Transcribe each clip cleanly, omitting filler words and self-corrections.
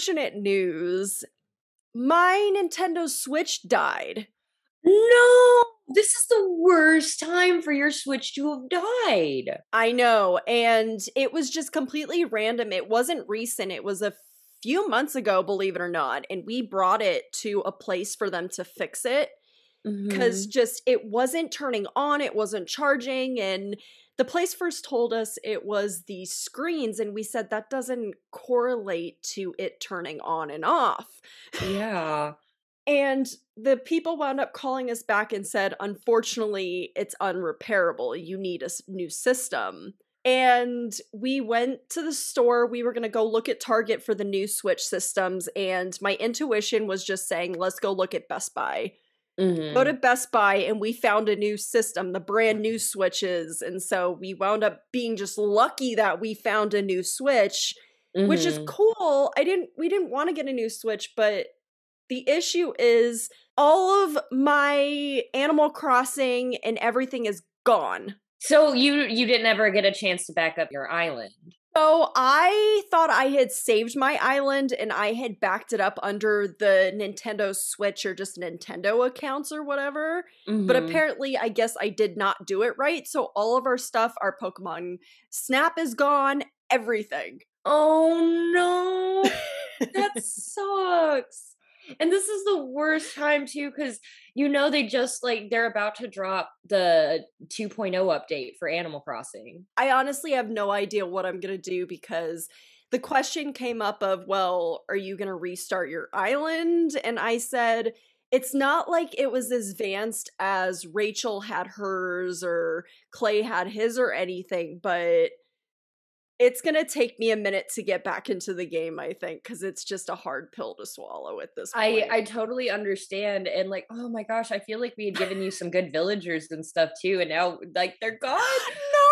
unfortunate news. My Nintendo Switch died. No, this is the worst time for your Switch to have died. I know, and it was just completely random. It wasn't recent. It was a few months ago, believe it or not, and we brought it to a place for them to fix it because just it wasn't turning on, it wasn't charging, and the place first told us it was the screens, and we said that doesn't correlate to it turning on and off. Yeah. And the people wound up calling us back and said, unfortunately, it's unrepairable. You need a new system. And we went to the store. We were going to go look at Target for the new Switch systems. And my intuition was just saying, let's go look at Best Buy. Go to Best Buy, and we found a new system, the brand new Switches. And so we wound up being just lucky that we found a new Switch, which is cool. We didn't want to get a new Switch, but the issue is all of my Animal Crossing and everything is gone. So you didn't ever get a chance to back up your island. So I thought I had saved my island and I had backed it up under the Nintendo Switch or just Nintendo accounts or whatever. But apparently, I guess I did not do it right. So all of our stuff, our Pokemon Snap is gone, everything. Oh no, that sucks. And this is the worst time too, because they just they're about to drop the 2.0 update for Animal Crossing. I honestly have no idea what I'm gonna do because the question came up of, well, are you gonna restart your island? And I said, it's not like it was as advanced as Rachel had hers or Clay had his or anything, but it's going to take me a minute to get back into the game, I think, because it's just a hard pill to swallow at this point. I totally understand. And oh my gosh, I feel like we had given you some good villagers and stuff too. And now they're gone. No!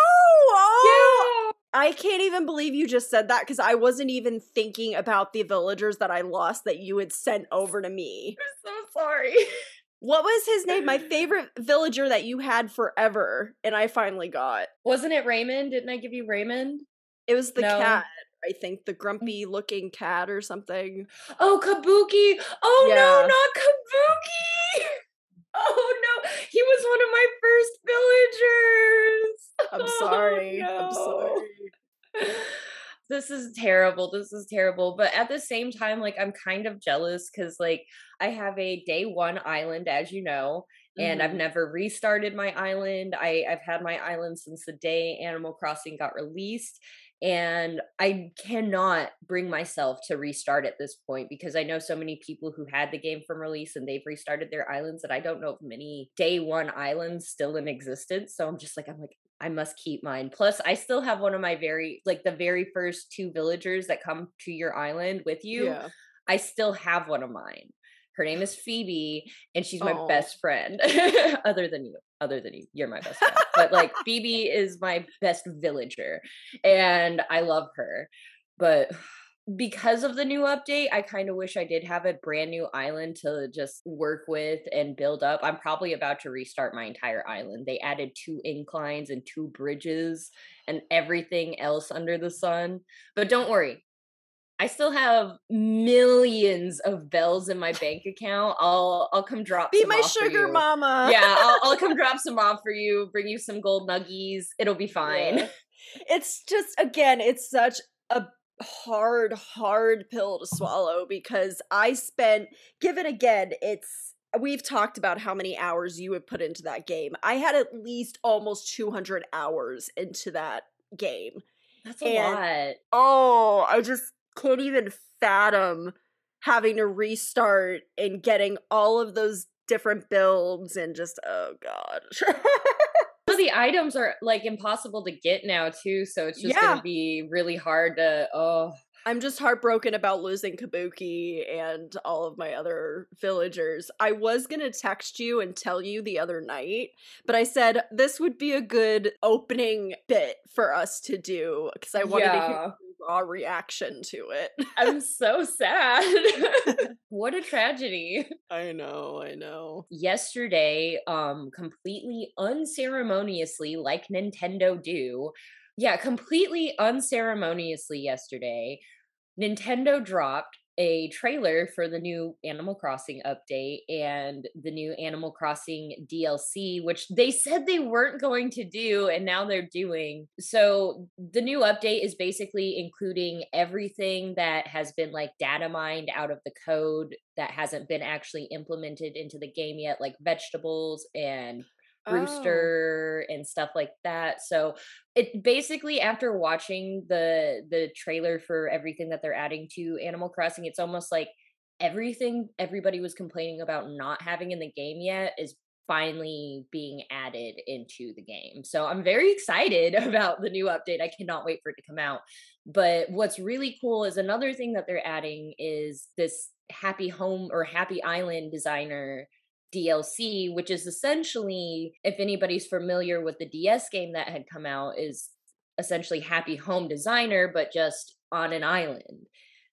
Oh! Yeah. I can't even believe you just said that because I wasn't even thinking about the villagers that I lost that you had sent over to me. I'm so sorry. What was his name? My favorite villager that you had forever, and I finally got. Wasn't it Raymond? Didn't I give you Raymond? It was the cat, I think, the grumpy looking cat or something. Oh, Kabuki! Oh yeah. No, not Kabuki! Oh no, he was one of my first villagers. I'm sorry. Oh, no. I'm sorry. This is terrible. This is terrible. But at the same time, I'm kind of jealous because I have a day one island, as you know, and I've never restarted my island. I've had my island since the day Animal Crossing got released. And I cannot bring myself to restart at this point because I know so many people who had the game from release and they've restarted their islands that I don't know of many day one islands still in existence. So I'm like, I must keep mine. Plus, I still have one of my the very first two villagers that come to your island with you. Yeah. I still have one of mine. Her name is Phoebe, and she's my best friend. Other than you, you're my best friend. But Phoebe is my best villager, and I love her. But because of the new update, I kind of wish I did have a brand new island to just work with and build up. I'm probably about to restart my entire island. They added 2 inclines and 2 bridges and everything else under the sun. But don't worry. I still have millions of bells in my bank account. I'll come drop. Be my sugar mama. Yeah, I'll come drop some off for you. Bring you some gold nuggies. It'll be fine. Yeah. It's just it's such a hard pill to swallow because we've talked about how many hours you would put into that game. I had at least almost 200 hours into that game. That's a lot. Oh, I just can't even fathom having to restart and getting all of those different builds and just, oh god. Some of the items are impossible to get now too, so it's just gonna be really hard to I'm just heartbroken about losing Kabuki and all of my other villagers. I was going to text you and tell you the other night, but I said this would be a good opening bit for us to do because I wanted to hear a raw reaction to it. I'm so sad. What a tragedy. I know. Yesterday, completely unceremoniously, like Nintendo do, completely unceremoniously yesterday, Nintendo dropped a trailer for the new Animal Crossing update and the new Animal Crossing DLC, which they said they weren't going to do, and now they're doing. So the new update is basically including everything that has been like data mined out of the code that hasn't been actually implemented into the game yet, like vegetables and Oh. Brewster and stuff like that. So it basically, after watching the trailer for everything that they're adding to Animal Crossing, it's almost like everything everybody was complaining about not having in the game yet is finally being added into the game. So I'm very excited about the new update. I cannot wait for it to come out. But what's really cool is another thing that they're adding is this Happy Home or Happy Island designer DLC, which is essentially, if anybody's familiar with the DS game that had come out, is essentially Happy Home Designer, but just on an island.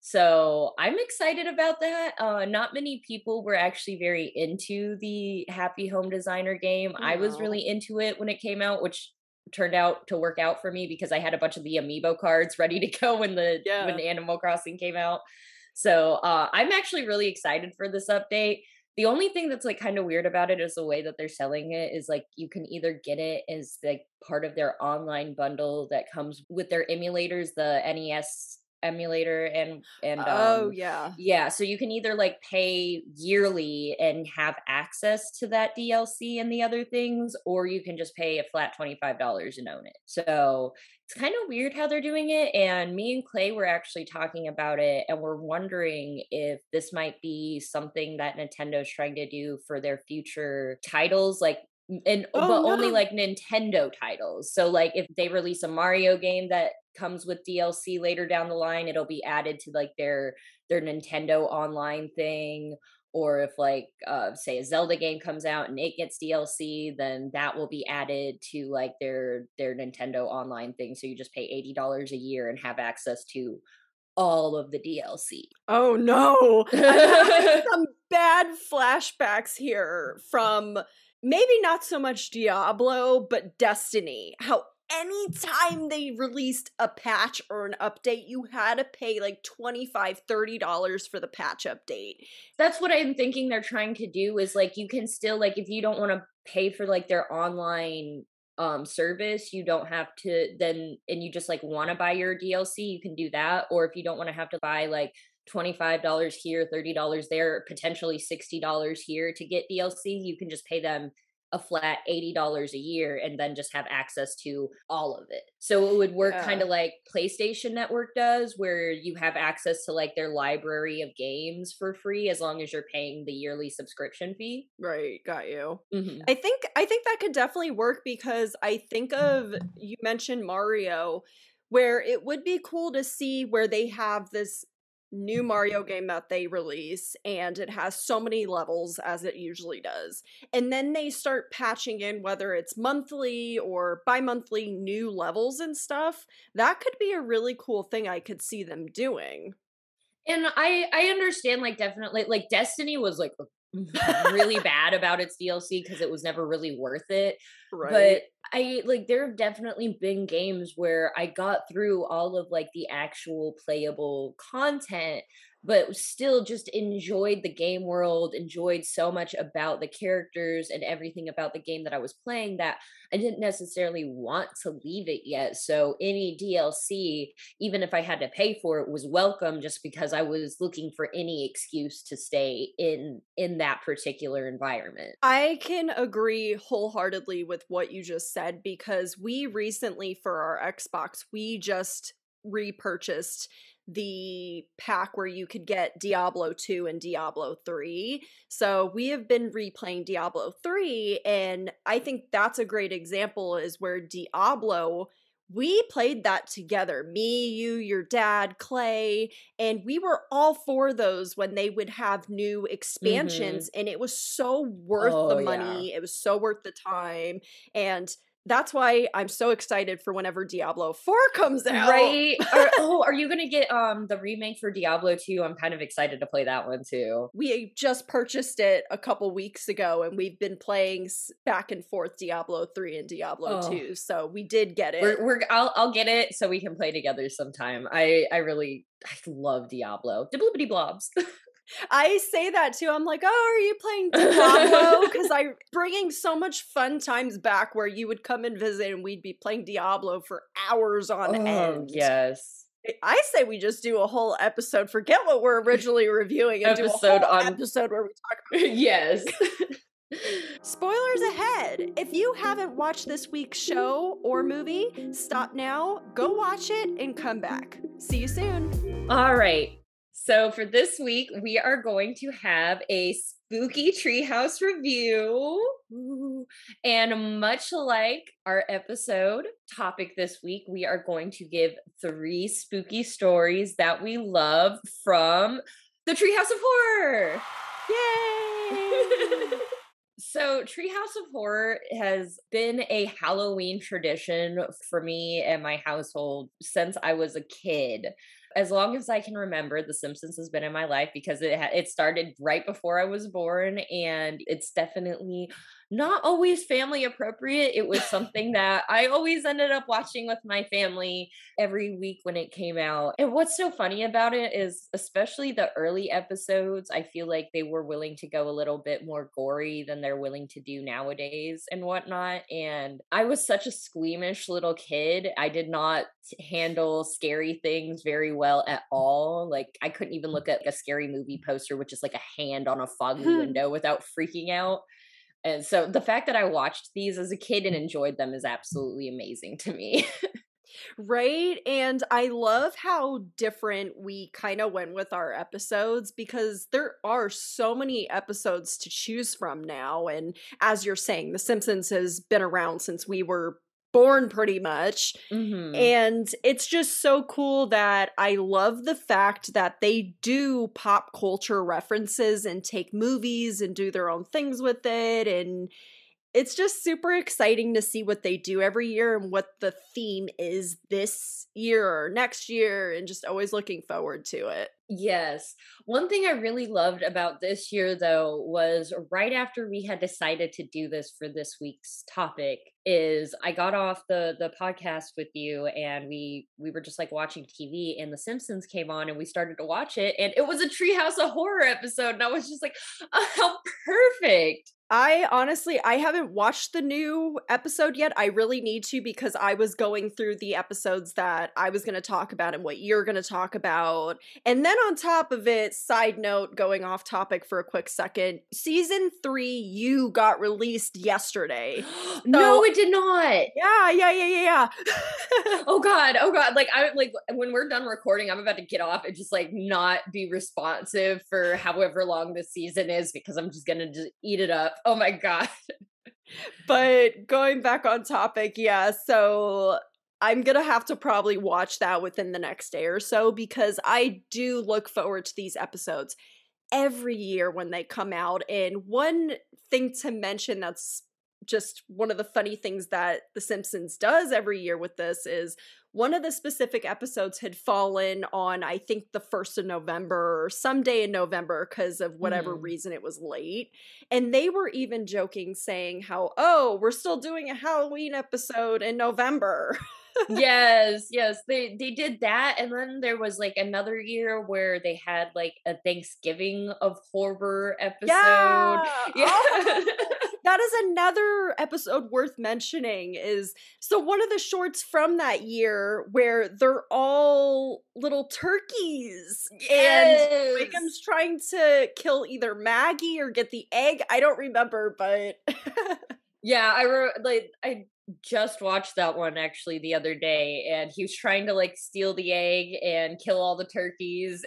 So I'm excited about that. Not many people were actually very into the Happy Home Designer game. I was No. really into it when it came out, which turned out to work out for me because I had a bunch of the amiibo cards ready to go when Yeah. Animal Crossing came out. So I'm actually really excited for this update. The only thing that's like kind of weird about it is the way that they're selling it is like you can either get it as like part of their online bundle that comes with their emulators, the NES emulator and Oh, yeah. yeah, so you can either like pay yearly and have access to that DLC and the other things, or you can just pay a flat $25 and own it. So it's kind of weird how they're doing it. And me and Clay were actually talking about it, and we're wondering if this might be something that Nintendo's trying to do for their future titles, like and Oh, but only no. like Nintendo titles. So like if they release a Mario game that comes with DLC later down the line, it'll be added to like their Nintendo online thing. Or if like say a Zelda game comes out and it gets DLC, then that will be added to like their Nintendo online thing. So you just pay $80 a year and have access to all of the DLC. Oh, no. I'm having some bad flashbacks here from maybe not so much Diablo, but Destiny. How anytime they released a patch or an update, you had to pay like $25, $30 for the patch update. That's what I'm thinking they're trying to do is like you can still like if you don't want to pay for like their online service, you don't have to then and you just like want to buy your DLC, you can do that. Or if you don't want to have to buy like $25 here, $30 there, potentially $60 here to get DLC, you can just pay them a flat $80 a year and then just have access to all of it. So it would work kind Yeah. of like PlayStation Network does, where you have access to like their library of games for free as long as you're paying the yearly subscription fee. Right, got you. Hmm. I think that could definitely work because I think of you mentioned Mario, where it would be cool to see where they have this new Mario game that they release and it has so many levels as it usually does. And then they start patching in whether it's monthly or bi-monthly new levels and stuff. That could be a really cool thing I could see them doing. And I understand like definitely like Destiny was like really bad about its DLC because it was never really worth it. Right. But I like there have definitely been games where I got through all of like the actual playable content, but still just enjoyed the game world, enjoyed so much about the characters and everything about the game that I was playing that I didn't necessarily want to leave it yet. So any DLC, even if I had to pay for it, was welcome just because I was looking for any excuse to stay in that particular environment. I can agree wholeheartedly with what you just said because we recently, for our Xbox, we just repurchased the pack where you could get Diablo 2 and Diablo 3. So we have been replaying Diablo 3, and I think that's a great example is where Diablo. We played that together. Me, you, your dad, Clay, and we were all for those when they would have new Mhm. expansions, and it was so worth the Oh yeah. money, it was so worth the time, and That's why I'm so excited for whenever Diablo 4 comes out. Right? Are you gonna get the remake for Diablo 2? I'm kind of excited to play that one too. We just purchased it a couple weeks ago, and we've been playing back and forth Diablo 3 and Diablo 2, so we did get it. I'll get it so we can play together sometime. I love Diablo. Dibbly blobs. I say that too. I'm like, oh, are you playing Diablo? Because I'm bringing so much fun times back where you would come and visit and we'd be playing Diablo for hours on end. Yes. I say we just do a whole episode. Forget what we're originally reviewing and do a whole episode where we talk about Yes. Spoilers ahead! If you haven't watched this week's show or movie, stop now, go watch it, and come back. See you soon. All right. So for this week, we are going to have a spooky treehouse review. Ooh. And much like our episode topic this week, we are going to give 3 spooky stories that we love from the Treehouse of Horror. Yay! So Treehouse of Horror has been a Halloween tradition for me and my household since I was a kid. As long as I can remember, The Simpsons has been in my life because it started right before I was born, and it's definitely not always family appropriate. It was something that I always ended up watching with my family every week when it came out. And what's so funny about it is, especially the early episodes, I feel like they were willing to go a little bit more gory than they're willing to do nowadays and whatnot. And I was such a squeamish little kid. I did not handle scary things very well at all. Like, I couldn't even look at a scary movie poster, which is like a hand on a foggy window, without freaking out. And so the fact that I watched these as a kid and enjoyed them is absolutely amazing to me. Right? And I love how different we kind of went with our episodes, because there are so many episodes to choose from now. And as you're saying, The Simpsons has been around since we were born pretty much. Mm-hmm. And it's just so cool that I love the fact that they do pop culture references and take movies and do their own things with it. And it's just super exciting to see what they do every year and what the theme is this year or next year, and just always looking forward to it. Yes. One thing I really loved about this year, though, was right after we had decided to do this for this week's topic, is I got off the podcast with you, and we were just like watching TV, and The Simpsons came on, and we started to watch it, and it was a Treehouse of Horror episode, and I was just like, oh, how perfect. I haven't watched the new episode yet. I really need to, because I was going through the episodes that I was going to talk about and what you're going to talk about. And then on top of it, side note, going off topic for a quick second, season 3 You got released yesterday. No, it did not. Yeah. Oh God. Like, when we're done recording, I'm about to get off and just like not be responsive for however long this season is, because I'm just gonna just eat it up. Oh my God. But going back on topic, yeah, so I'm gonna have to probably watch that within the next day or so, because I do look forward to these episodes every year when they come out. And one thing to mention that's just one of the funny things that The Simpsons does every year with this is one of the specific episodes had fallen on, I think, the 1st of November or some day in November, because of whatever reason it was late. And they were even joking, saying how, oh, we're still doing a Halloween episode in November. Yes, they did that. And then there was like another year where they had like a Thanksgiving of Horror episode. Yeah. Oh. That is another episode worth mentioning. Is so one of the shorts from that year where they're all little turkeys. Yes. And Wakem's trying to kill either Maggie or get the egg. I don't remember, but yeah, I just watched that one actually the other day, and he was trying to like steal the egg and kill all the turkeys.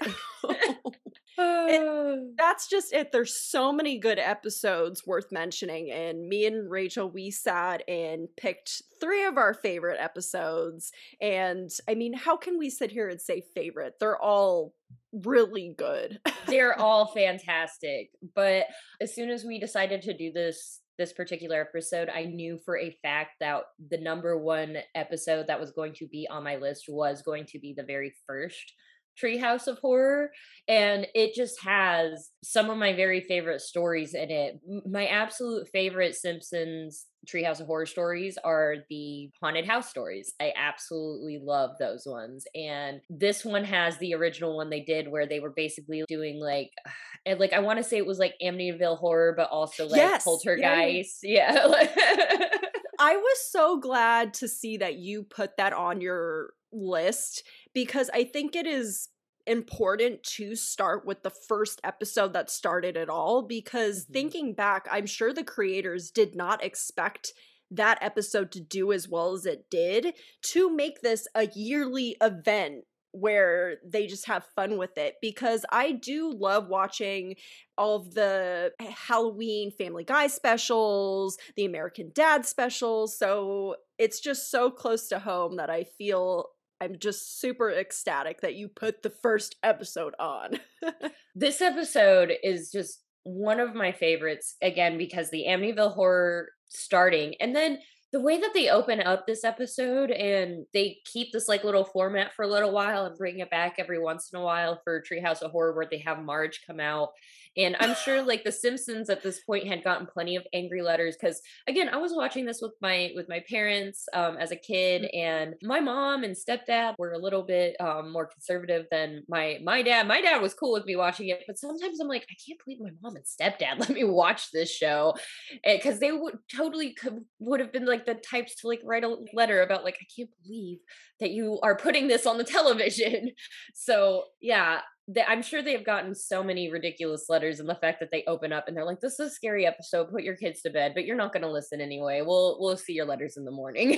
That's just it. There's so many good episodes worth mentioning, and me and Rachel, we sat and picked 3 of our favorite episodes. And I mean, how can we sit here and say favorite? They're all really good. They're all fantastic. But as soon as we decided to do this this particular episode, I knew for a fact that the number one episode that was going to be on my list was going to be the very first Treehouse of Horror. And it just has some of my very favorite stories in it. My absolute favorite Simpsons Treehouse of Horror stories are the haunted house stories. I absolutely love those ones. And this one has the original one they did where they were basically doing like, and like I want to say it was like Amityville Horror, but also like Yes. Poltergeist. Yeah. I was so glad to see that you put that on your list because I think it is important to start with the first episode that started it all because thinking back, I'm sure the creators did not expect that episode to do as well as it did to make this a yearly event where they just have fun with it because I do love watching all of the Halloween Family Guy specials, the American Dad specials, so it's just so close to home that I feel I'm just super ecstatic that you put the first episode on. This episode is just one of my favorites, again, because the Amityville Horror starting, and then the way that they open up this episode and they keep this like little format for a little while and bring it back every once in a while for Treehouse of Horror where they have Marge come out. And I'm sure like the Simpsons at this point had gotten plenty of angry letters because again, I was watching this with my parents as a kid, and my mom and stepdad were a little bit more conservative than my dad. My dad was cool with me watching it, but sometimes I'm like, I can't believe my mom and stepdad let me watch this show because they would totally would have been like the types to like write a letter about like, I can't believe that you are putting this on the television. So yeah, I'm sure they have gotten so many ridiculous letters, and the fact that they open up and they're like, "This is a scary episode. Put your kids to bed, but you're not going to listen anyway. We'll see your letters in the morning."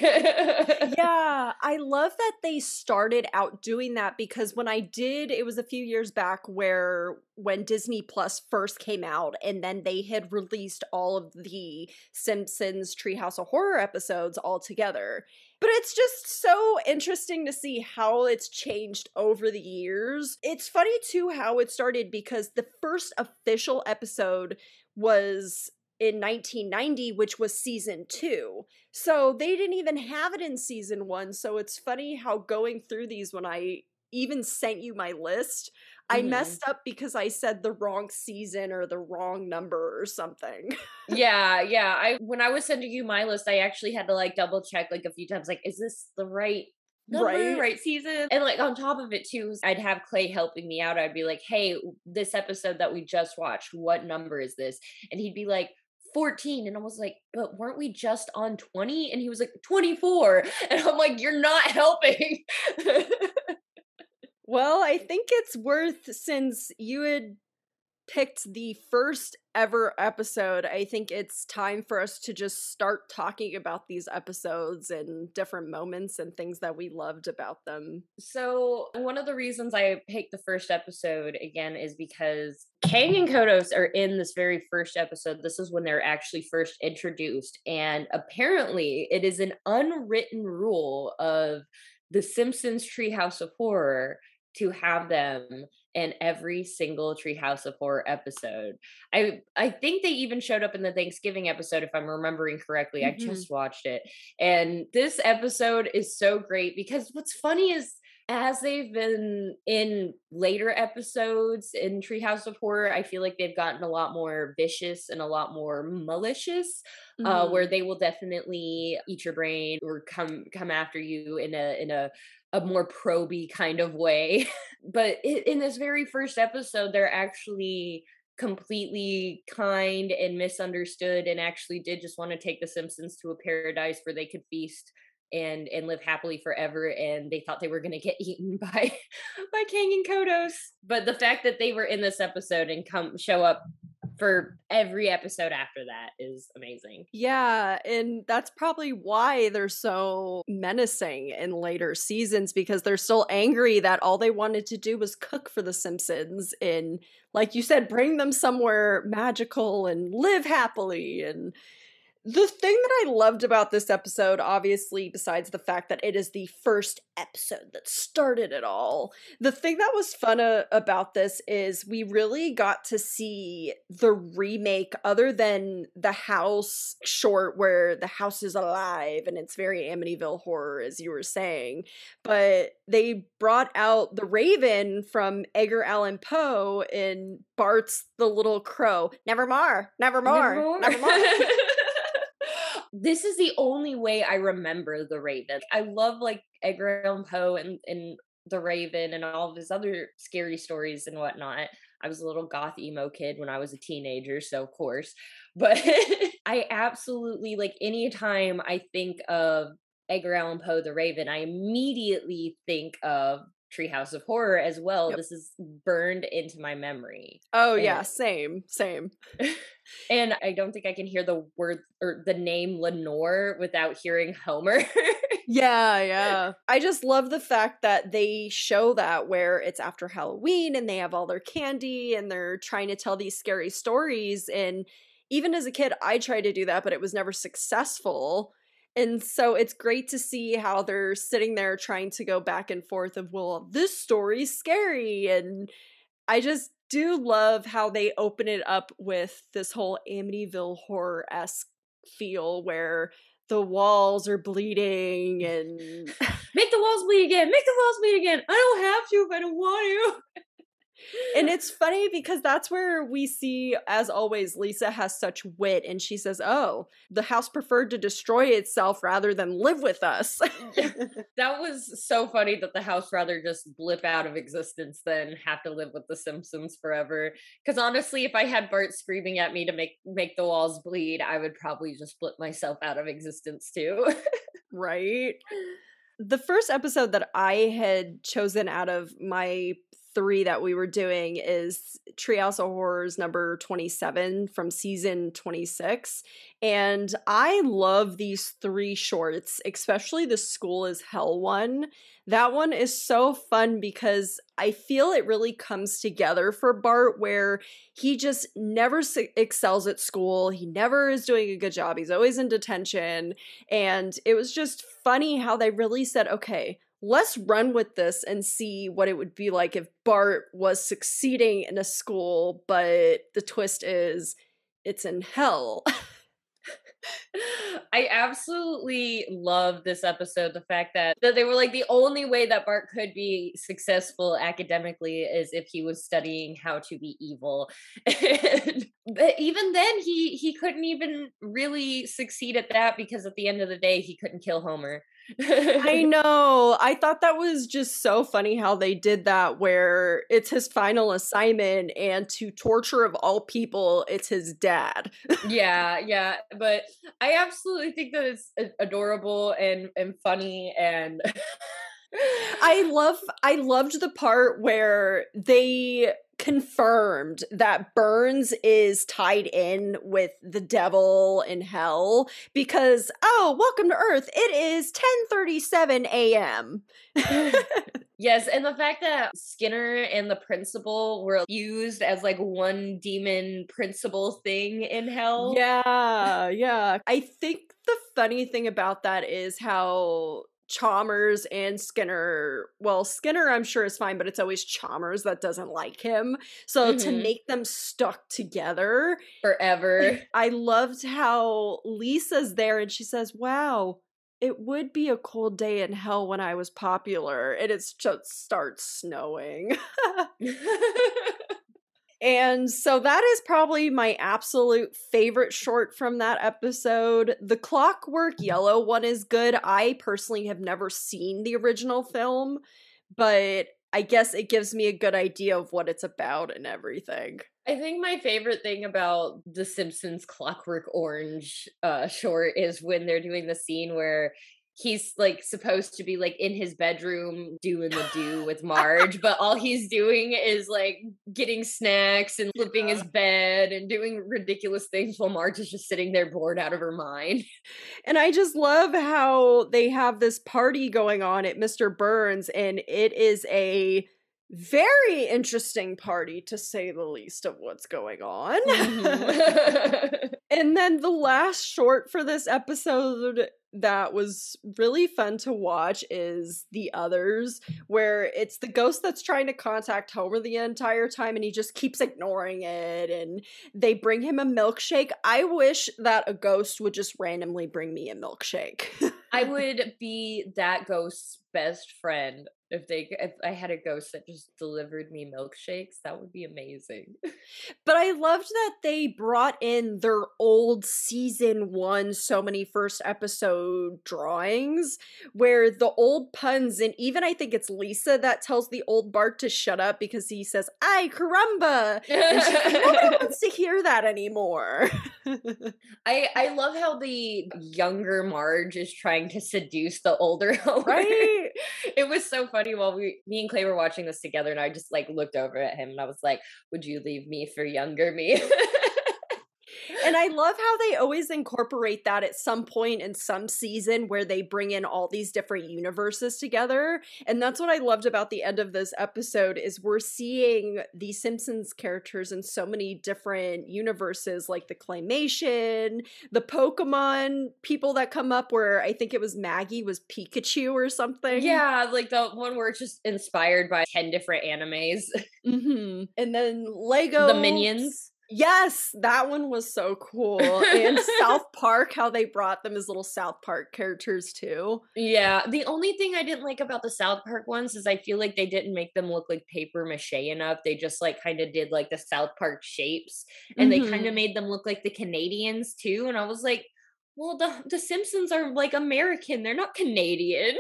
Yeah, I love that they started out doing that because when I did, it was a few years back where when Disney Plus first came out and then they had released all of the Simpsons Treehouse of Horror episodes all together. But it's just so interesting to see how it's changed over the years. It's funny too how it started because the first official episode was in 1990, which was season 2. So they didn't even have it in season 1. So it's funny how going through these when I even sent you my list, I messed up because I said the wrong season or the wrong number or something. Yeah. When I was sending you my list, I actually had to like double check like a few times, like, is this the right number, right season? And like on top of it too, I'd have Clay helping me out. I'd be like, hey, this episode that we just watched, what number is this? And he'd be like, 14. And I was like, but weren't we just on 20? And he was like, 24. And I'm like, you're not helping. Well, I think it's worth, since you had picked the first ever episode, I think it's time for us to just start talking about these episodes and different moments and things that we loved about them. So one of the reasons I picked the first episode again is because Kang and Kodos are in this very first episode. This is when they're actually first introduced. And apparently it is an unwritten rule of the Simpsons Treehouse of Horror to have them in every single Treehouse of Horror episode. I think they even showed up in the Thanksgiving episode, if I'm remembering correctly. I just watched it. And this episode is so great because what's funny is as they've been in later episodes in Treehouse of Horror, I feel like they've gotten a lot more vicious and a lot more malicious, where they will definitely eat your brain or come after you in a more proby kind of way. But in this very first episode, they're actually completely kind and misunderstood and actually did just want to take the Simpsons to a paradise where they could feast and live happily forever, and they thought they were going to get eaten by Kang and Kodos. But the fact that they were in this episode and show up for every episode after that is amazing. Yeah, and that's probably why they're so menacing in later seasons, because they're still angry that all they wanted to do was cook for the Simpsons and, like you said, bring them somewhere magical and live happily. And The thing that I loved about this episode, obviously, besides the fact that it is the first episode that started it all, the thing that was fun about this is we really got to see the remake, other than the house short where the house is alive and it's very Amityville horror, as you were saying. But they brought out the Raven from Edgar Allan Poe in Bart's The Little Crow. Nevermore, nevermore, nevermore. This is the only way I remember the Raven. I love like Edgar Allan Poe and the Raven and all of his other scary stories and whatnot. I was a little goth emo kid when I was a teenager, so of course. But I absolutely, like, anytime I think of Edgar Allan Poe the Raven, I immediately think of Treehouse of Horror as well. Yep. This is burned into my memory. Oh, yeah, same. And I don't think I can hear the word or the name Lenore without hearing Homer. Yeah. I just love the fact that they show that where it's after Halloween and they have all their candy and they're trying to tell these scary stories. And even as a kid, I tried to do that, but it was never successful. And so it's great to see how they're sitting there trying to go back and forth of, well, this story's scary. And I just do love how they open it up with this whole Amityville horror-esque feel where the walls are bleeding and make the walls bleed again. Make the walls bleed again. I don't have to if I don't want to. And it's funny because that's where we see, as always, Lisa has such wit and she says, oh, the house preferred to destroy itself rather than live with us. That was so funny that the house rather just blip out of existence than have to live with the Simpsons forever. Because honestly, if I had Bart screaming at me to make the walls bleed, I would probably just blip myself out of existence too. Right? The first episode that I had chosen out of my 3 that we were doing is Treehouse of Horrors number 27 from season 26. And I love these 3 shorts, especially the School is Hell one. That one is so fun because I feel it really comes together for Bart where he just never excels at school. He never is doing a good job. He's always in detention. And it was just funny how they really said, okay, let's run with this and see what it would be like if Bart was succeeding in a school, but the twist is it's in hell. I absolutely love this episode. The fact that they were like, the only way that Bart could be successful academically is if he was studying how to be evil. But even then, he couldn't even really succeed at that because at the end of the day, he couldn't kill Homer. I know. I thought that was just so funny how they did that, where it's his final assignment, and to torture of all people, it's his dad. Yeah. But I absolutely think that it's adorable and funny and I loved the part where they confirmed that Burns is tied in with the devil in hell because, oh, welcome to Earth. It is 10:37 a.m. Yes, and the fact that Skinner and the principal were used as like one demon principal thing in hell. Yeah. I think the funny thing about that is how Chalmers and Skinner, well, Skinner I'm sure is fine, but it's always Chalmers that doesn't like him. So to make them stuck together forever. I loved how Lisa's there and she says, wow, it would be a cold day in hell when I was popular. And it just starts snowing. And so that is probably my absolute favorite short from that episode. The Clockwork Yellow one is good. I personally have never seen the original film, but I guess it gives me a good idea of what it's about and everything. I think my favorite thing about The Simpsons Clockwork Orange short is when they're doing the scene where he's like supposed to be like in his bedroom doing the do with Marge, but all he's doing is like getting snacks and flipping his bed and doing ridiculous things while Marge is just sitting there bored out of her mind. And I just love how they have this party going on at Mr. Burns, and it is a Very interesting party, to say the least, of what's going on. Mhm. And then the last short for this episode that was really fun to watch is The Others, where it's the ghost that's trying to contact Homer the entire time and he just keeps ignoring it, and they bring him a milkshake. I wish that a ghost would just randomly bring me a milkshake. I would be that ghost's best friend if I had a ghost that just delivered me milkshakes. That would be amazing. But I loved that they brought in their old season one so many first episode drawings where the old puns, and even I think it's Lisa that tells the old Bart to shut up because he says, "Ay, caramba!" And she's like, nobody wants to hear that anymore. I love how the younger Marge is trying to seduce the older Homer. Right? It was so funny while me and Clay were watching this together, and I just like looked over at him and I was like, "Would you leave me for younger me?" And I love how they always incorporate that at some point in some season where they bring in all these different universes together. And that's what I loved about the end of this episode is we're seeing the Simpsons characters in so many different universes, like the claymation, the Pokemon people that come up, where I think it was Maggie was Pikachu or something. Yeah, like the one where it's just inspired by 10 different animes. And then The Lego. Minions. Yes, that one was so cool. And South Park, how they brought them as little South Park characters too. Yeah, the only thing I didn't like about the South Park ones is I feel like they didn't make them look like paper mache enough. They just like kind of did like the South Park shapes, and they kind of Mhm. made them look like the Canadians too. And I was like, well, the Simpsons are like American. They're not Canadian.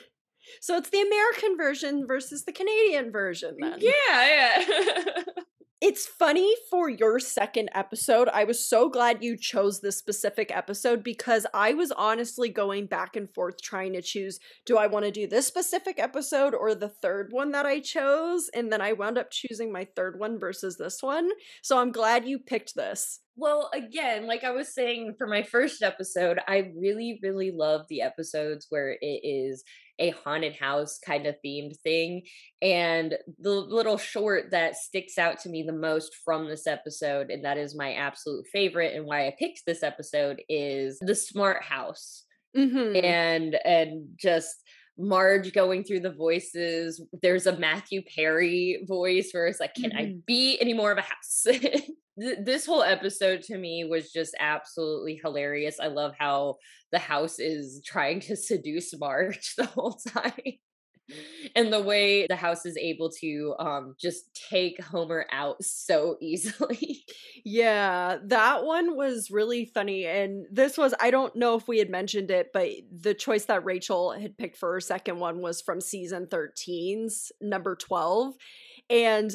So it's the American version versus the Canadian version then. Yeah, yeah. It's funny for your second episode. I was so glad you chose this specific episode because I was honestly going back and forth trying to choose, do I want to do this specific episode or the third one that I chose? And then I wound up choosing my third one versus this one. So I'm glad you picked this. Well, again, like I was saying for my first episode, I really, really love the episodes where it is a haunted house kind of themed thing. And the little short that sticks out to me the most from this episode, and that is my absolute favorite, and why I picked this episode, is The Smart House. Mhm. And just Marge going through the voices. There's a Matthew Perry voice where it's like, "Can I Mhm. be any more of a house?" This whole episode to me was just absolutely hilarious. I love how the house is trying to seduce Marge the whole time. And the way the house is able to just take Homer out so easily. Yeah, that one was really funny. And this was, I don't know if we had mentioned it, but the choice that Rachel had picked for her second one was from season 13's number 12. And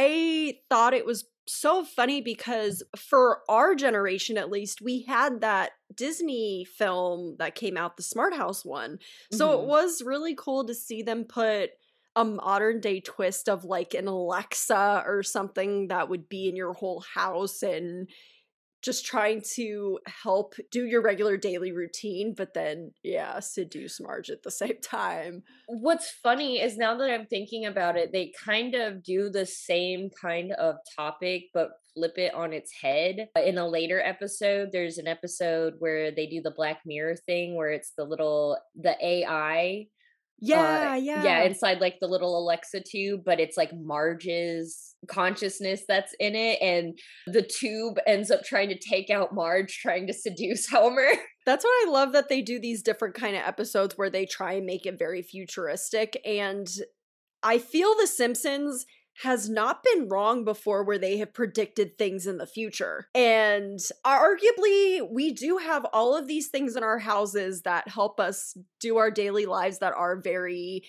I thought it was so funny because for our generation, at least, we had that Disney film that came out, the Smart House one. So it Mhm. was really cool to see them put a modern day twist of like an Alexa or something that would be in your whole house and just trying to help do your regular daily routine, but then, yeah, seduce Marge at the same time. What's funny is now that I'm thinking about it, they kind of do the same kind of topic, but flip it on its head. In a later episode, there's an episode where they do the Black Mirror thing where it's the AI, uh, Yeah, yeah, yeah. inside like the little Alexa tube, but it's like Marge's consciousness that's in it. And the tube ends up trying to take out Marge, trying to seduce Homer. That's what I love that they do these different kind of episodes where they try and make it very futuristic. And I feel The Simpsons has not been wrong before where they have predicted things in the future. And arguably, we do have all of these things in our houses that help us do our daily lives that are very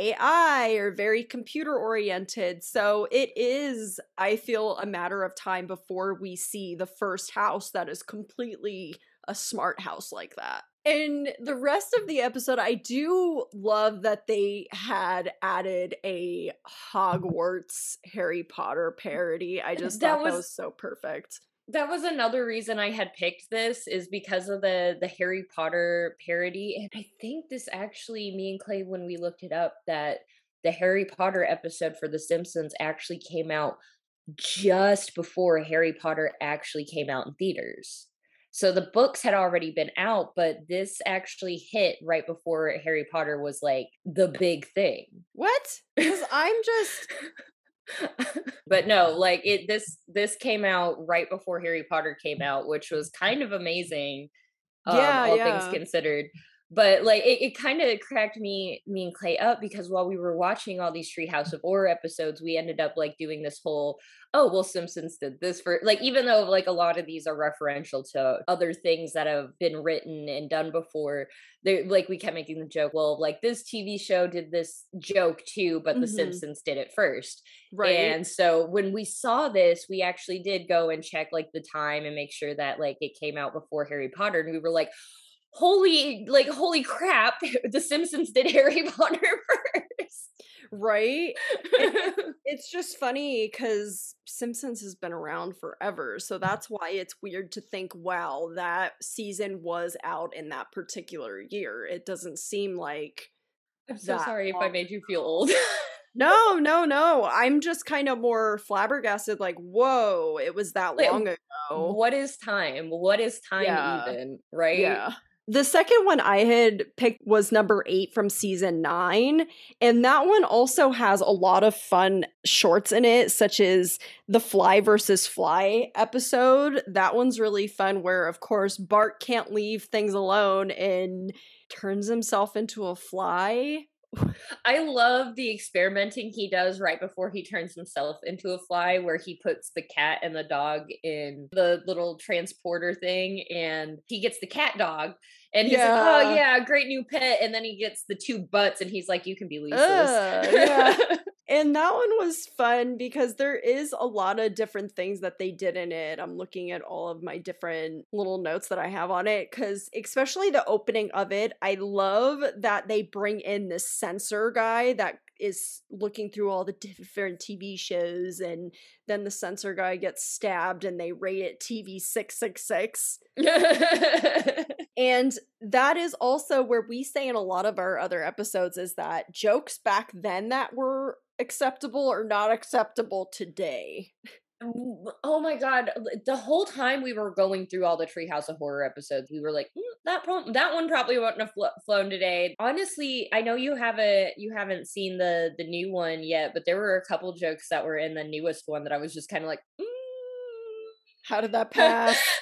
AI or very computer oriented. So it is, I feel, a matter of time before we see the first house that is completely a smart house like that. In the rest of the episode, I do love that they had added a Hogwarts Harry Potter parody. I just That thought that was was so perfect. That was another reason I had picked this, is because of the Harry Potter parody. And I think this actually, me and Clay, when we looked it up, that the Harry Potter episode for The Simpsons actually came out just before Harry Potter actually came out in theaters. So the books had already been out, but this actually hit right before Harry Potter was like the big thing. What? Because I'm just But no, like this came out right before Harry Potter came out, which was kind of amazing, yeah, all things yeah. considered. But like it kind of cracked me and Clay up because while we were watching all these Treehouse of Horror episodes, we ended up like doing this whole, oh well, Simpsons did this for, like, even though like a lot of these are referential to other things that have been written and done before, they like we kept making the joke, well, like this TV show did this joke too, but the Mhm. Simpsons did it first. Right. And so when we saw this, we actually did go and check like the time and make sure that like it came out before Harry Potter. And we were like, holy crap, The Simpsons did Harry Potter first. Right? And it's just funny because Simpsons has been around forever, so that's why it's weird to think, wow, that season was out in that particular year. It doesn't seem like I'm so that sorry if I long made you feel ago. old. No, no, no. I'm just kind of more flabbergasted, like, whoa, it was that Like, long ago. what is time? What is time Yeah. even, right? Yeah. The second one I had picked was number 8 from season 9, and that one also has a lot of fun shorts in it, such as the Fly versus Fly episode. That one's really fun, where, of course, Bart can't leave things alone and turns himself into a fly. I love the experimenting he does right before he turns himself into a fly, where he puts the cat and the dog in the little transporter thing, and he gets the cat dog, and he's like, "Oh Yeah. yeah, great new pet," and then he gets the two butts, and he's like, "You can be Lisa's." Yeah. And that one was fun because there is a lot of different things that they did in it. I'm looking at all of my different little notes that I have on it because, especially the opening of it, I love that they bring in this censor guy that is looking through all the different TV shows, and then the censor guy gets stabbed and they rate it TV 666. And that is also where we say in a lot of our other episodes is that jokes back then that were acceptable are not acceptable today. Oh my god! The whole time we were going through all the Treehouse of Horror episodes, we were like, that one probably wouldn't have flown today." Honestly, I know you haven't seen the new one yet, but there were a couple jokes that were in the newest one that I was just kind of like, How did that pass?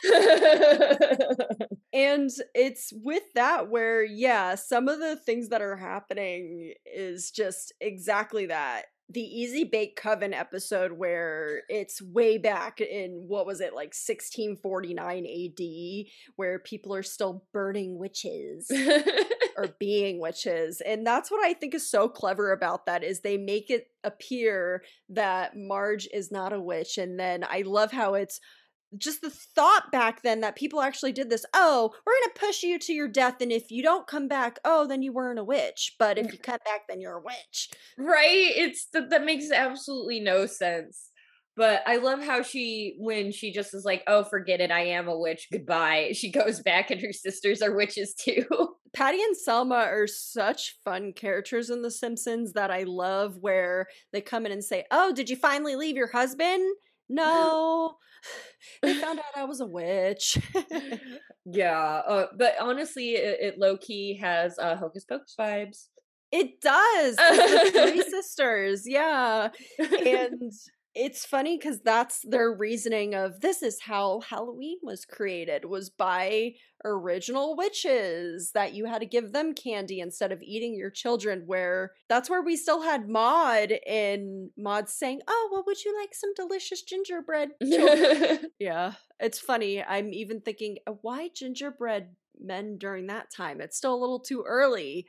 And it's with that where, yeah, some of the things that are happening is just exactly that. The Easy Bake Coven episode, where it's way back in, what was it, like 1649 AD, where people are still burning witches or being witches. And that's what I think is so clever about that is they make it appear that Marge is not a witch. And then I love how it's just the thought back then that people actually did this. Oh, we're going to push you to your death, and if you don't come back, oh, then you weren't a witch. But if you come back, then you're a witch. Right? That makes absolutely no sense. But I love how when she just is like, "Oh, forget it, I am a witch, goodbye." She goes back and her sisters are witches too. Patty and Selma are such fun characters in The Simpsons that I love, where they come in and say, "Oh, did you finally leave your husband?" No. They found out I was a witch. Yeah, but honestly, it low key has Hocus Pocus vibes. It does, because the 3 sisters, yeah, and it's funny because that's their reasoning of, "This is how Halloween was created, was by original witches, that you had to give them candy instead of eating your children," where that's where we still had Maude, and Maud saying, "Oh, well, would you like some delicious gingerbread, children?" Yeah, it's funny, I'm even thinking, why gingerbread men during that time? It's still a little too early.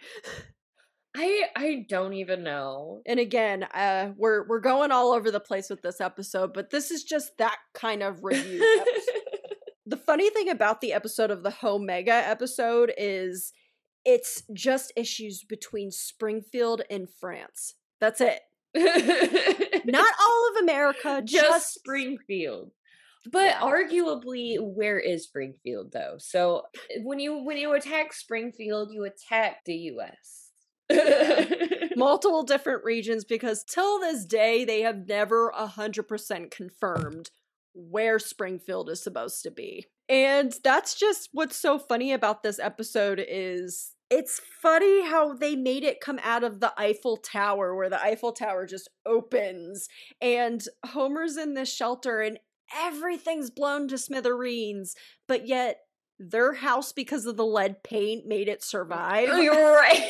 I don't even know. And again, we're going all over the place with this episode, but this is just that kind of review episode. The funny thing about the episode of the Homega episode is it's just issues between Springfield and France. That's it. Not all of America, Just just Springfield. But yeah. arguably, where is Springfield though? So when you attack Springfield, you attack the US. Yeah. Multiple different regions, because till this day, they have never 100% confirmed where Springfield is supposed to be. And that's just what's so funny about this episode is it's funny how they made it come out of the Eiffel Tower, where the Eiffel Tower just opens and Homer's in this shelter and everything's blown to smithereens, but yet their house, because of the lead paint, made it survive. You're right.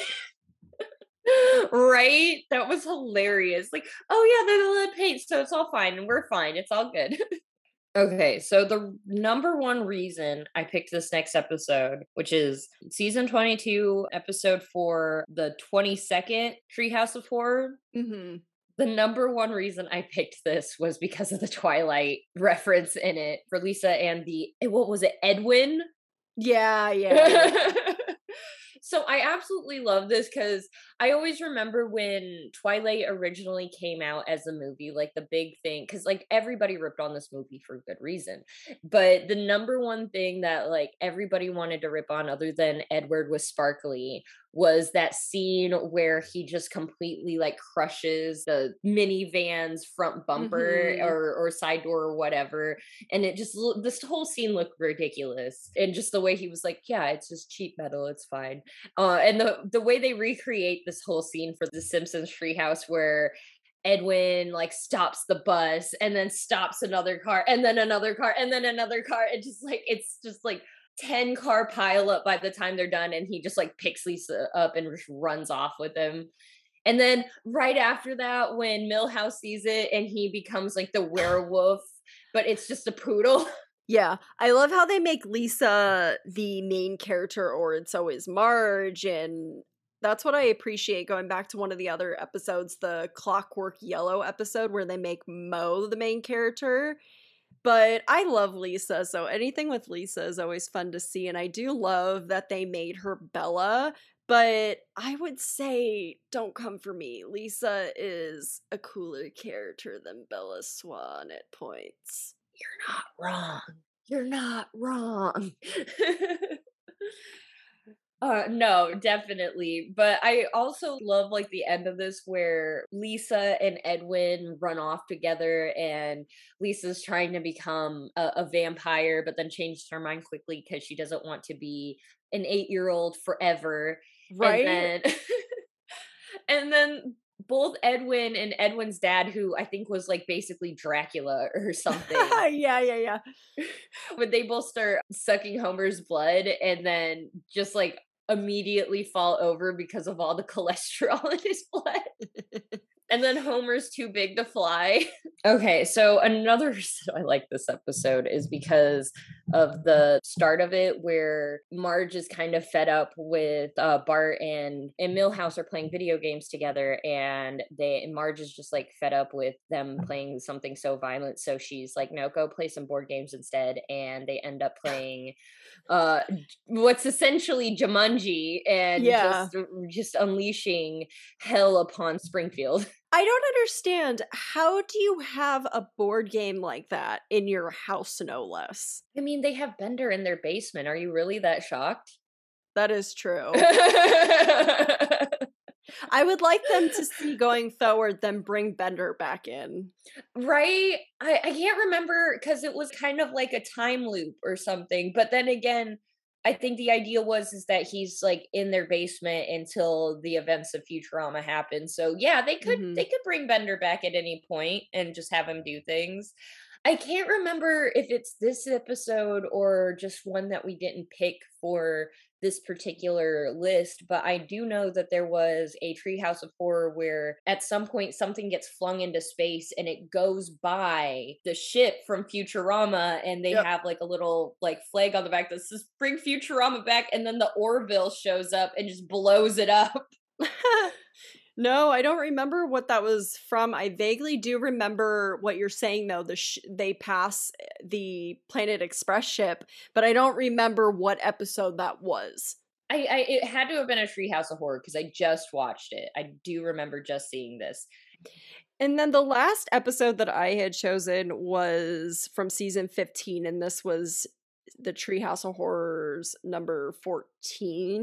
Right? That was hilarious. Like, oh yeah, they're the lead paint, so it's all fine and we're fine. It's all good. Okay, so the number one reason I picked this next episode, which is season 22, episode 4, the 22nd Treehouse of Horror. Mm-hmm. The number one reason I picked this was because of the Twilight reference in it for Lisa and what was it, Edwin? Yeah. So I absolutely love this because I always remember when Twilight originally came out as a movie, like the big thing, because like everybody ripped on this movie for good reason. But the number one thing that like everybody wanted to rip on, other than Edward was Sparkly, was that scene where he just completely like crushes the minivan's front bumper or side door or whatever. And it just, this whole scene looked ridiculous. And just the way he was like, yeah, it's just cheap metal, it's fine. And the way they recreate this whole scene for the Simpsons Treehouse, where Edwin like stops the bus and then stops another car and then another car and then another car, and just like it's just like 10 car pile up by the time they're done, and he just like picks Lisa up and just runs off with him. And then right after that, when Milhouse sees it and he becomes like the werewolf, but it's just a poodle. Yeah, I love how they make Lisa the main character, or it's always Marge, and that's what I appreciate, going back to one of the other episodes, the Clockwork Yellow episode, where they make Mo the main character. But I love Lisa, so anything with Lisa is always fun to see, and I do love that they made her Bella, but I would say, don't come for me, Lisa is a cooler character than Bella Swan at points. You're not wrong. You're not wrong. No, definitely. But I also love like the end of this where Lisa and Edwin run off together, and Lisa's trying to become a vampire, but then changes her mind quickly because she doesn't want to be an 8-year-old forever. Right? And then, and then both Edwin and Edwin's dad, who I think was like basically Dracula or something. Yeah. But they both start sucking Homer's blood and then just like immediately fall over because of all the cholesterol in his blood. And then Homer's too big to fly. Okay, so another reason I like this episode is because of the start of it, where Marge is kind of fed up with Bart and Milhouse are playing video games together, and Marge is just like fed up with them playing something so violent. So she's like, no, go play some board games instead. And they end up playing what's essentially Jumanji, and just unleashing hell upon Springfield. I don't understand. How do you have a board game like that in your house, no less? I mean, they have Bender in their basement. Are you really that shocked? That is true. I would like them to see, going forward, them bring Bender back in. Right? I can't remember, because it was kind of like a time loop or something. But then again, I think the idea is that he's like in their basement until the events of Futurama happen. So yeah, they could bring Bender back at any point and just have him do things. I can't remember if it's this episode or just one that we didn't pick for this particular list, but I do know that there was a Treehouse of Horror where at some point something gets flung into space and it goes by the ship from Futurama, and they have like a little like flag on the back that says "Bring Futurama back," and then the Orville shows up and just blows it up. No, I don't remember what that was from. I vaguely do remember what you're saying, though. They pass the Planet Express ship, but I don't remember what episode that was. It had to have been a Treehouse of Horror because I just watched it. I do remember just seeing this. And then the last episode that I had chosen was from season 15, and this was the Treehouse of Horrors number 14.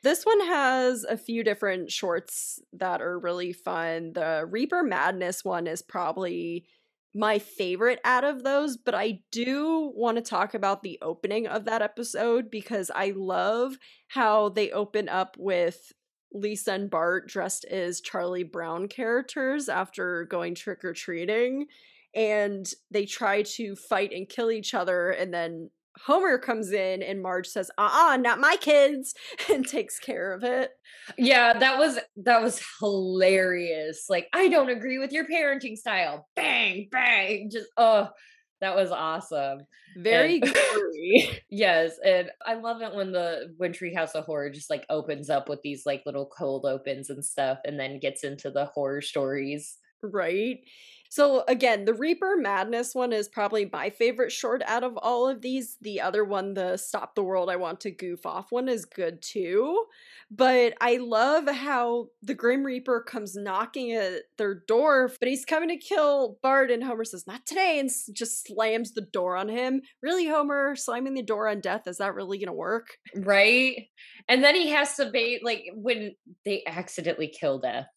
This one has a few different shorts that are really fun. The Reaper Madness one is probably my favorite out of those, but I do want to talk about the opening of that episode because I love how they open up with Lisa and Bart dressed as Charlie Brown characters after going trick-or-treating, and they try to fight and kill each other, and then Homer comes in and Marge says, not my kids, and takes care of it. Yeah, that was hilarious. Like, I don't agree with your parenting style. Bang, bang. Just that was awesome. Very And gory. yes, and I love it when Treehouse of Horror just like opens up with these like little cold opens and stuff and then gets into the horror stories. Right? So again, the Reaper Madness one is probably my favorite short out of all of these. The other one, the Stop the World, I Want to Goof Off one, is good too. But I love how the Grim Reaper comes knocking at their door, but he's coming to kill Bart, and Homer says, "Not today," and just slams the door on him. Really, Homer, slamming the door on death, is that really gonna work? Right? And then he has to be like when they accidentally kill Death.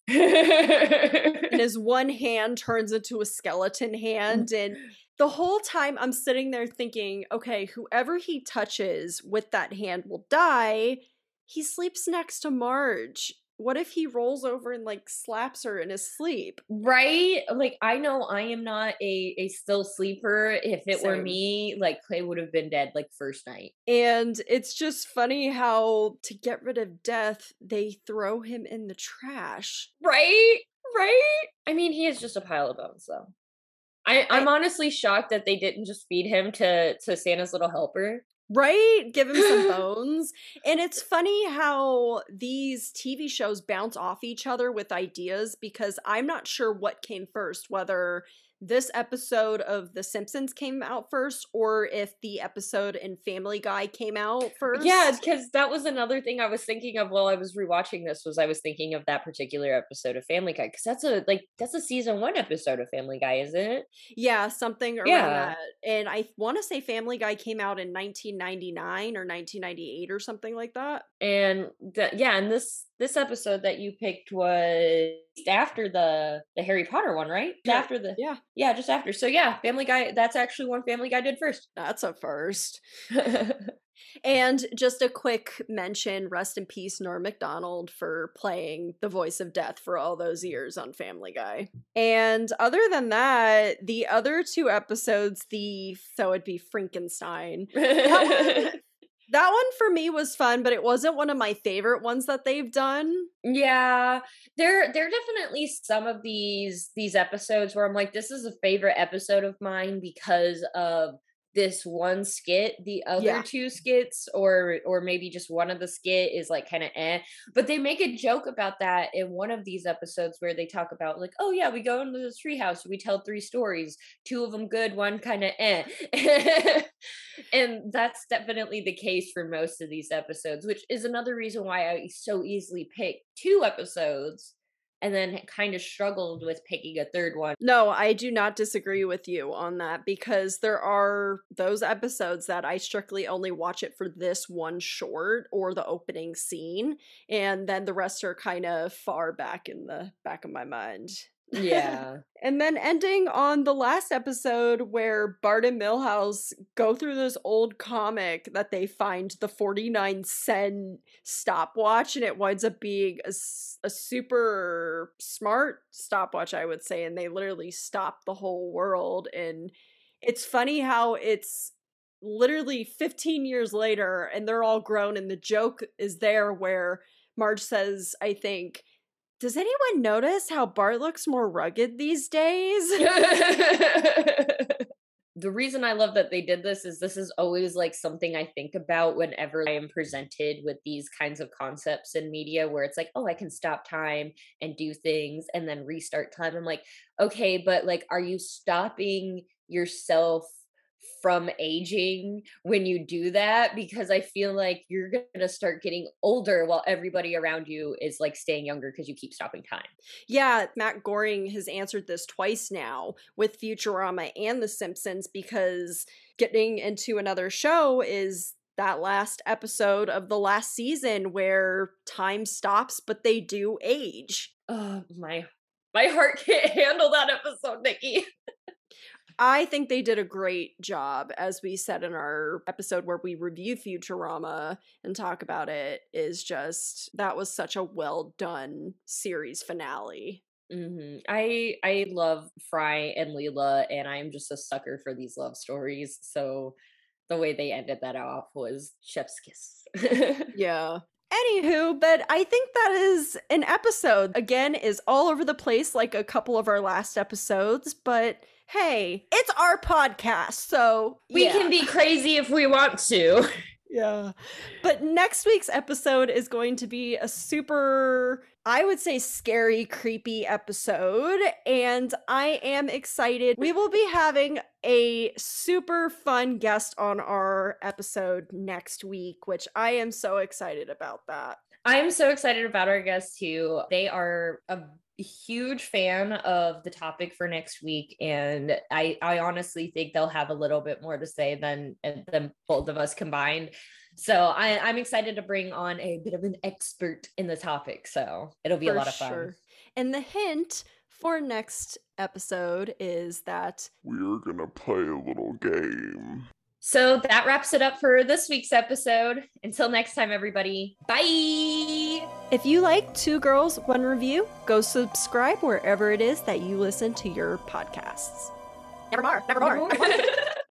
And his one hand turns into a skeleton hand, and the whole time I'm sitting there thinking, okay, whoever he touches with that hand will die. He sleeps next to Marge. What if he rolls over and like slaps her in his sleep? Right? Like, I know I am not a still sleeper. If it were Same. me, like Clay would have been dead like first night. And it's just funny how to get rid of Death, they throw him in the trash. Right? Right? I mean, he is just a pile of bones, though. I'm I honestly shocked that they didn't just feed him to Santa's little helper. Right? Give him some bones. And it's funny how these TV shows bounce off each other with ideas because I'm not sure what came first, whether this episode of The Simpsons came out first or if the episode in Family Guy came out Yeah, first. because that was another thing I was thinking of while I was rewatching this was I was thinking of that particular episode of Family Guy because that's a season 1 episode of Family Guy, isn't it? Yeah, something around Yeah. that. And I want to say Family Guy came out in 1999 or 1998 or something like that. And and this episode that you picked was after the Harry Potter one, right? Sure. After the Yeah, Yeah, just after. So yeah, Family Guy, that's actually one Family Guy did first. that's a first. And just a quick mention, rest in peace, Norm Macdonald, for playing the voice of Death for all those years on Family Guy. And other than that, the other two episodes, so it'd be Frankenstein. That one for me was fun, but it wasn't one of my favorite ones that they've done. Yeah, there are definitely some of these episodes where I'm like, this is a favorite episode of mine because of this one skit. The other Yeah. two skits, or maybe just one of the skit is like kind of but they make a joke about that in one of these episodes where they talk about like, oh yeah, we go into the treehouse, we tell 3 stories, 2 of them good, one kind of and that's definitely the case for most of these episodes, which is another reason why I so easily pick 2 episodes and then kind of struggled with picking a third one. No, I do not disagree with you on that because there are those episodes that I strictly only watch it for this one short or the opening scene, and then the rest are kind of far back in the back of my mind. Yeah. And then ending on the last episode where Bart and Milhouse go through this old comic that they find the 49-cent stopwatch, and it winds up being a super smart stopwatch, I would say, and they literally stop the whole world. And it's funny how it's literally 15 years later and they're all grown, and the joke is there where Marge says, I think, does anyone notice how Bart looks more rugged these days? The reason I love that they did this is always like something I think about whenever I am presented with these kinds of concepts in media where it's like, oh, I can stop time and do things and then restart time. I'm like, okay, but like, are you stopping yourself from aging when you do that? Because I feel like you're going to start getting older while everybody around you is like staying younger because you keep stopping time. Yeah, Matt Goring has answered this twice now with Futurama and The Simpsons because getting into another show is that last episode of the last season where time stops, but they do age. Oh, my heart can't handle that episode, Nikki. I think they did a great job, as we said in our episode where we review Futurama and talk about it, is just, that was such a well done series finale. Mm-hmm. I love Fry and Leela, and I'm just a sucker for these love stories. So the way they ended that off was chef's kiss. Yeah. Anywho, but I think that is an episode. Again, is all over the place like a couple of our last episodes, but hey, it's our podcast, so we can be crazy if we want to. Yeah. But next week's episode is going to be a super, I would say, scary, creepy episode. And I am excited. We will be having a super fun guest on our episode next week, which I am so excited about that. I'm so excited about our guests too. They are a huge fan of the topic for next week, and I honestly think they'll have a little bit more to say than both of us combined. So I'm excited to bring on a bit of an expert in the topic. So it'll be a lot of fun. Sure. And the hint for next episode is that we're gonna play a little game. So that wraps it up for this week's episode. Until next time, everybody. Bye! If you like Two Girls, One Review, go subscribe wherever it is that you listen to your podcasts. Nevermore.